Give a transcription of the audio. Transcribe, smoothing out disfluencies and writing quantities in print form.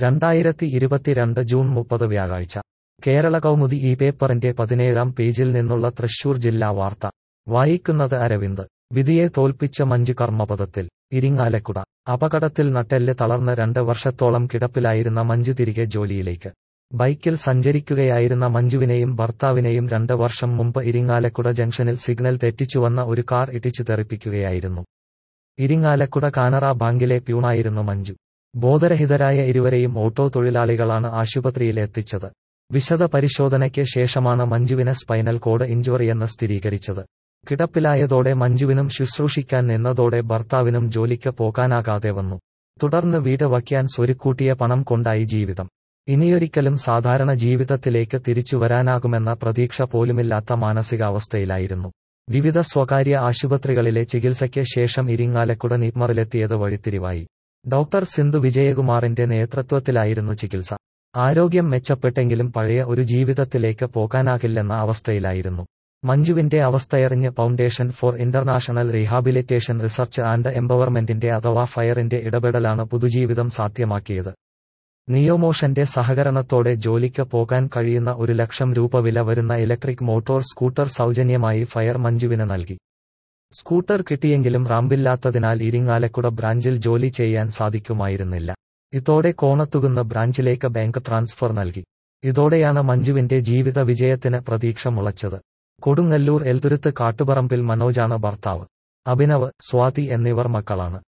2022 June 30 വ്യാഴാഴ്ച കേരള കൗമുദി ഈ പേപ്പറിന്റെ 17-ാം പേജിൽ നിന്നുള്ള തൃശൂർ ജില്ലാ വാർത്ത വായിക്കുന്നത് അരവിന്ദ്. വിധിയെ തോൽപ്പിച്ച മഞ്ജു കർമ്മപദത്തിൽ. ഇരിങ്ങാലക്കുട. അപകടത്തിൽ നട്ടെല്ല് തളർന്ന് 2 വർഷത്തോളം കിടപ്പിലായിരുന്ന മഞ്ജു തിരികെ ജോലിയിലേക്ക്. ബൈക്കിൽ സഞ്ചരിക്കുകയായിരുന്ന മഞ്ജുവിനെയും ഭർത്താവിനെയും 2 വർഷം മുമ്പ് ഇരിങ്ങാലക്കുട ജംഗ്ഷനിൽ സിഗ്നൽ തെറ്റിച്ചുവന്ന ഒരു കാർ ഇടിച്ചു തെറിപ്പിക്കുകയായിരുന്നു. ഇരിങ്ങാലക്കുട കാനറ ബാങ്കിലെ പ്യൂണായിരുന്നു മഞ്ജു. ബോധരഹിതരായ ഇരുവരെയും ഓട്ടോ തൊഴിലാളികളാണ് ആശുപത്രിയിൽ എത്തിച്ചത്. വിശദ പരിശോധനയ്ക്ക് ശേഷമാണ് മഞ്ജുവിന് സ്പൈനൽ കോഡ് ഇഞ്ചുറിയെന്ന് സ്ഥിരീകരിച്ചത്. കിടപ്പിലായതോടെ മഞ്ജുവിനും ശുശ്രൂഷിക്കാൻ നിന്നതോടെ ഭർത്താവിനും ജോലിക്ക് പോകാനാകാതെ വന്നു. തുടർന്ന് വീട് വയ്ക്കാൻ സ്വരുക്കൂട്ടിയ പണം കൊണ്ടായി ജീവിതം. ഇനിയൊരിക്കലും സാധാരണ ജീവിതത്തിലേക്ക് തിരിച്ചു വരാനാകുമെന്ന പ്രതീക്ഷ പോലുമില്ലാത്ത മാനസികാവസ്ഥയിലായിരുന്നു. വിവിധ സ്വകാര്യ ആശുപത്രികളിലെ ചികിത്സയ്ക്ക് ശേഷം ഇരിങ്ങാലക്കുട നിപ്മറിലെത്തിയത് വഴിത്തിരിവായി. ഡോക്ടർ സിന്ധു വിജയകുമാറിന്റെ നേതൃത്വത്തിലായിരുന്നു ചികിത്സ. ആരോഗ്യം മെച്ചപ്പെട്ടെങ്കിലും പഴയ ഒരു ജീവിതത്തിലേക്ക് പോകാനാകില്ലെന്ന അവസ്ഥയിലായിരുന്നു. മഞ്ജുവിന്റെ അവസ്ഥയറിഞ്ഞ് foundation for international rehabilitation research and എംപവർമെന്റിന്റെ അഥവാ ഫയറിന്റെ ഇടപെടലാണ് പുതുജീവിതം സാധ്യമാക്കിയത്. നിയോമോഷന്റെ സഹകരണത്തോടെ ജോലിക്ക് പോകാൻ കഴിയുന്ന 1 ലക്ഷം രൂപ വില വരുന്ന ഇലക്ട്രിക് മോട്ടോർ സ്കൂട്ടർ സൗജന്യമായി ഫയർ മഞ്ജുവിന് നൽകി. സ്കൂട്ടർ കിട്ടിയെങ്കിലും റാമ്പില്ലാത്തതിനാൽ ഇരിങ്ങാലക്കുട ബ്രാഞ്ചിൽ ജോലി ചെയ്യാൻ സാധിക്കുമായിരുന്നില്ല. ഇതോടെ കോണത്തുകുന്ന് ബ്രാഞ്ചിലേക്ക് ബാങ്ക് ട്രാൻസ്ഫർ നൽകി. ഇതോടെയാണ് മഞ്ജുവിന്റെ ജീവിത വിജയത്തിന് പ്രതീക്ഷ മുളച്ചത്. കൊടുങ്ങല്ലൂർ എൽതുരുത്ത് കാട്ടുപറമ്പിൽ മനോജാണ് ഭർത്താവ്. അഭിനവ്, സ്വാതി എന്നിവർ മക്കളാണ്.